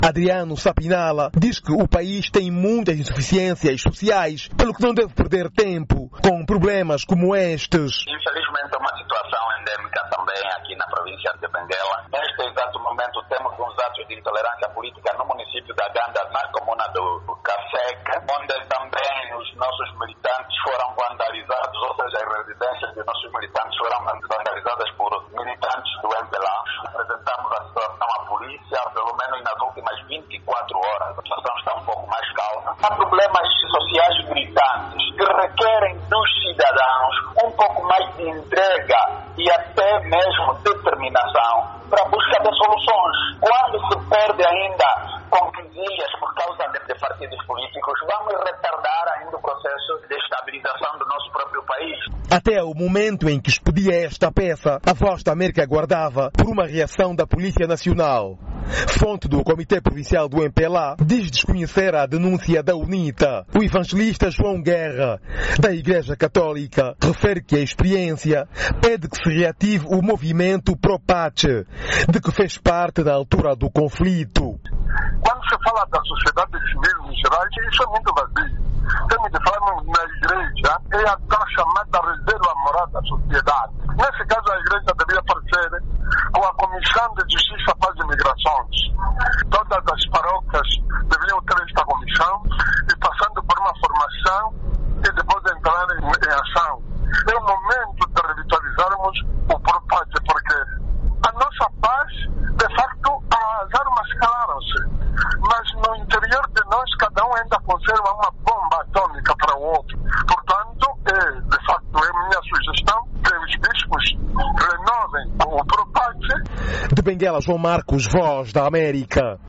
Adriano Sapinala diz que o país tem muitas insuficiências sociais, pelo que não deve perder tempo com problemas como estes. Infelizmente é uma situação endêmica também aqui na província de Benguela. Neste exato momento temos uns atos de intolerância política no município da Ganda, na comuna do Caseca, onde também os nossos militantes foram vandalizados, ou seja, as residências de nossos militantes foram vandalizadas por militantes do MPLA. Apresentamos a situação à polícia, pelo menos nas últimas 24 horas. A situação está um pouco mais calma. Há problemas sociais gritantes que requerem dos cidadãos um pouco mais de entrega e até mesmo determinação para a busca de soluções. Quando se perde ainda com quesilhas por causa de partidos políticos, vamos retardar ainda o processo de estabilização do nosso próprio país. Até o momento em que expedia esta peça, a Voz da América aguardava por uma reação da Polícia Nacional. Fonte do Comitê Provincial do MPLA diz desconhecer a denúncia da UNITA. O evangelista João Guerra, da Igreja Católica, refere que a experiência pede que se reative o movimento Propace, de que fez parte na altura do conflito. Quando se fala da sociedade civil em geral, isso é muito vazio. Temos de falar na igreja, é a tal chamada reserva moral da sociedade. Nesse caso, a igreja deveria aparecer com a Comissão de Justiça, Paz e Migrações. Todas as paróquias deveriam ter esta comissão e passando por uma formação e depois entrar em ação. É o momento de revitalizarmos o Propace, porque a nossa paz, de facto, as armas calaram-se. Mas no interior de nós, cada um ainda conserva uma bomba atômica para o outro. Portanto, de facto, é minha sugestão que os bispos renovem o Propace. De Benguela, João Marcos, Voz da América.